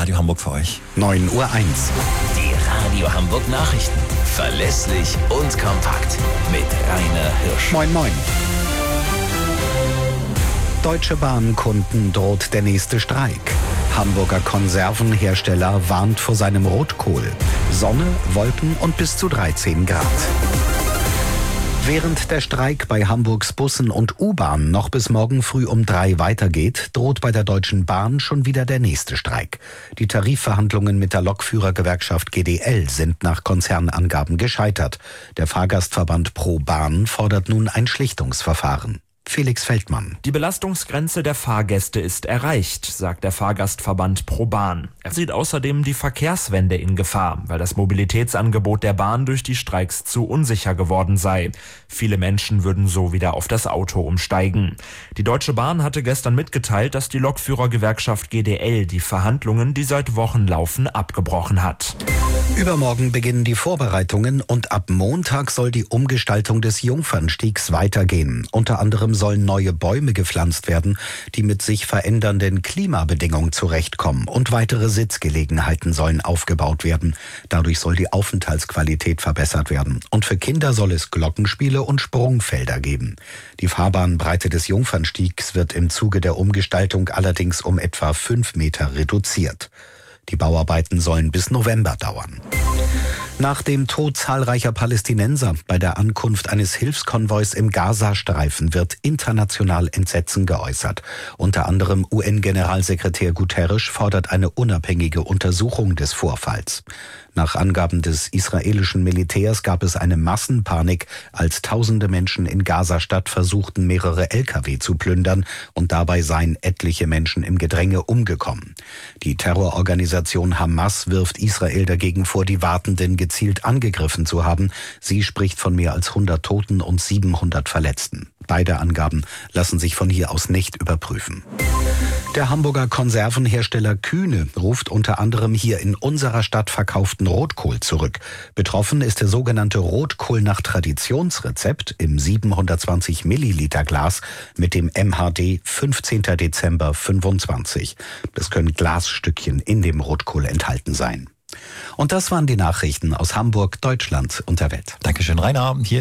Radio Hamburg für euch. 9:01 Uhr. Die Radio Hamburg Nachrichten. Verlässlich und kompakt. Mit Rainer Hirsch. Moin, moin. Deutsche Bahnkunden droht der nächste Streik. Hamburger Konservenhersteller warnt vor seinem Rotkohl. Sonne, Wolken und bis zu 13 Grad. Während der Streik bei Hamburgs Bussen und U-Bahn noch bis morgen früh um 3 weitergeht, droht bei der Deutschen Bahn schon wieder der nächste Streik. Die Tarifverhandlungen mit der Lokführergewerkschaft GDL sind nach Konzernangaben gescheitert. Der Fahrgastverband Pro Bahn fordert nun ein Schlichtungsverfahren. Felix Feldmann. Die Belastungsgrenze der Fahrgäste ist erreicht, sagt der Fahrgastverband Pro Bahn. Er sieht außerdem die Verkehrswende in Gefahr, weil das Mobilitätsangebot der Bahn durch die Streiks zu unsicher geworden sei. Viele Menschen würden so wieder auf das Auto umsteigen. Die Deutsche Bahn hatte gestern mitgeteilt, dass die Lokführergewerkschaft GDL die Verhandlungen, die seit Wochen laufen, abgebrochen hat. Übermorgen beginnen die Vorbereitungen und ab Montag soll die Umgestaltung des Jungfernstiegs weitergehen. Unter anderem sollen neue Bäume gepflanzt werden, die mit sich verändernden Klimabedingungen zurechtkommen, und weitere Sitzgelegenheiten sollen aufgebaut werden. Dadurch soll die Aufenthaltsqualität verbessert werden. Und für Kinder soll es Glockenspiele und Sprungfelder geben. Die Fahrbahnbreite des Jungfernstiegs wird im Zuge der Umgestaltung allerdings um etwa 5 Meter reduziert. Die Bauarbeiten sollen bis November dauern. Nach dem Tod zahlreicher Palästinenser bei der Ankunft eines Hilfskonvois im Gazastreifen wird international Entsetzen geäußert. Unter anderem UN-Generalsekretär Guterres fordert eine unabhängige Untersuchung des Vorfalls. Nach Angaben des israelischen Militärs gab es eine Massenpanik, als tausende Menschen in Gazastadt versuchten, mehrere Lkw zu plündern, und dabei seien etliche Menschen im Gedränge umgekommen. Die Terrororganisation Hamas wirft Israel dagegen vor, die Wartenden gezielt angegriffen zu haben. Sie spricht von mehr als 100 Toten und 700 Verletzten. Beide Angaben lassen sich von hier aus nicht überprüfen. Der Hamburger Konservenhersteller Kühne ruft unter anderem hier in unserer Stadt verkauften Rotkohl zurück. Betroffen ist der sogenannte Rotkohl nach Traditionsrezept im 720 Milliliter Glas mit dem MHD 15. Dezember 25. Es können Glasstückchen in dem Rotkohl enthalten sein. Und das waren die Nachrichten aus Hamburg, Deutschland und der Welt. Dankeschön, Rainer. Hier